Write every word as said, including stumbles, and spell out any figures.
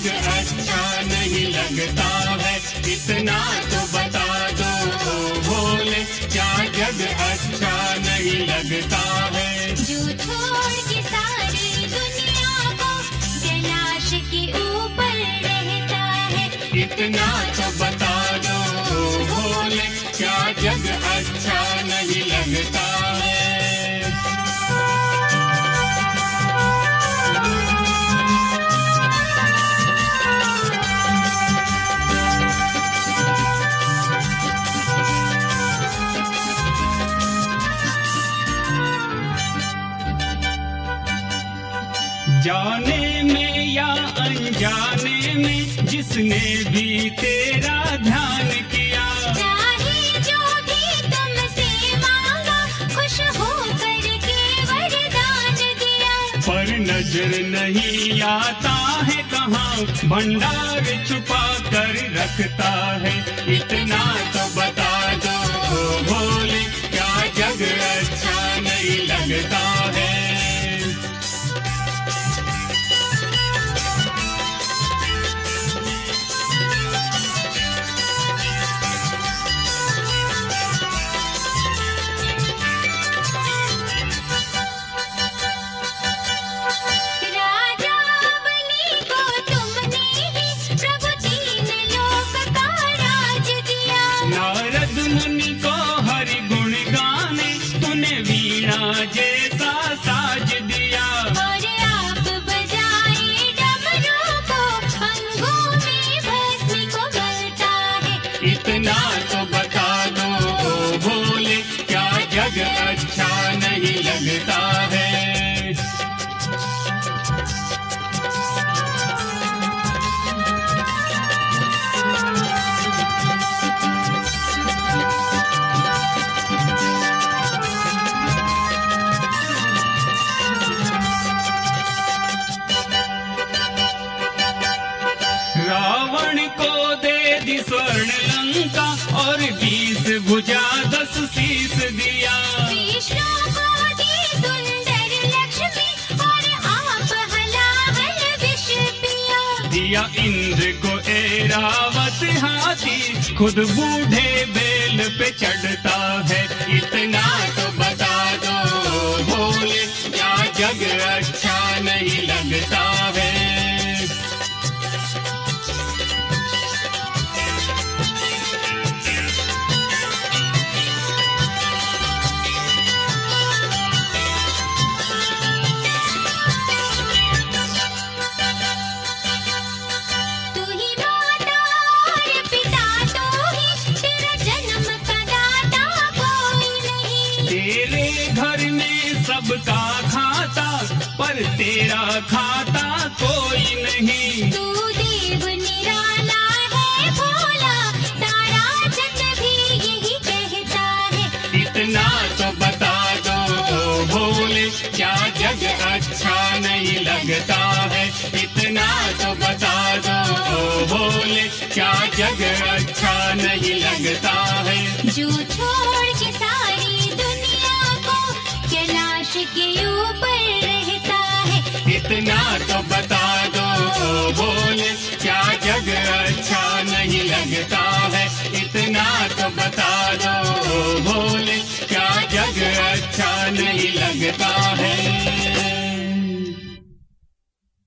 जग अच्छा नहीं लगता है, इतना तो बता दो भोले, क्या जग अच्छा नहीं लगता है। जो छोड़ के सारी दुनिया को कैलाश के ऊपर रहता है, इतना तो बता दो भोले, क्या जग अच्छा नहीं लगता है। जाने में या अनजाने में जिसने भी तेरा ध्यान किया, चाहे जो भी तुमसे मांगा खुश होकर के वरदान दिया। पर नजर नहीं आता है कहाँ भंडार छुपा कर रखता है, इतना तो बता दो भोले, क्या जग अच्छा नहीं लगता है। जैसा साज दिया, और आप बजाए डमरू को, अंगों में भस्म को मलता है, इतना तो बता दो भोले, क्या जग अच्छा नहीं लगता है। रावण को दे दी स्वर्ण लंका और बीस भुजा दस शीस दिया, विष्णु को दी सुंदर लक्ष्मी और आप हलाहल विष पिया। दिया इंद्र को ऐरावत हाथी, खुद बूढ़े बेल पे चढ़ता है, इतना तो बता दो भोले, क्या जग अच्छा नहीं लगता है। तेरे घर में सबका खाता, पर तेरा खाता कोई नहीं। तू देव निराला है भोला, तारा चंद्र भी यही कहता है, इतना तो बता दो भोले, क्या जग अच्छा नहीं लगता है, इतना तो बता दो भोले, क्या जग अच्छा नहीं लगता है। जो छोड़ के सारी दुनिया को कैलाश के ऊपर रहता है, इतना तो बता दो भोले, क्या जग अच्छा नहीं लगता है, इतना तो बता दो भोले, क्या जग अच्छा नहीं लगता।